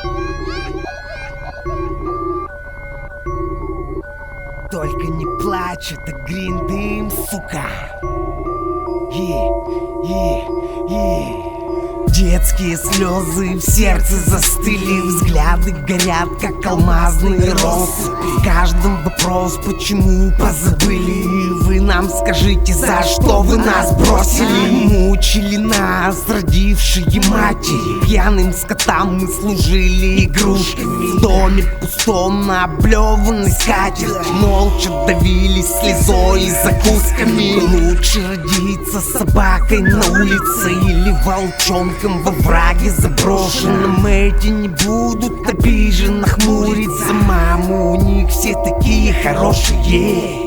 Только не плачь, это гриндым, сука. Детские слезы в сердце застыли, взгляды горят, как алмазные россыпи. В каждом вопрос, почему позабыли. Вы нам скажите, за что вы нас бросили. Мучили нас родившие матери, пьяным скотам мы служили игрушками. В доме пустом на облеванной скатерти молча давились слезой и закусками. Лучше родиться собакой на улице или волчонком во враге заброшенном. Эти не будут обиженно хмуриться. Мамы у них все такие хорошие.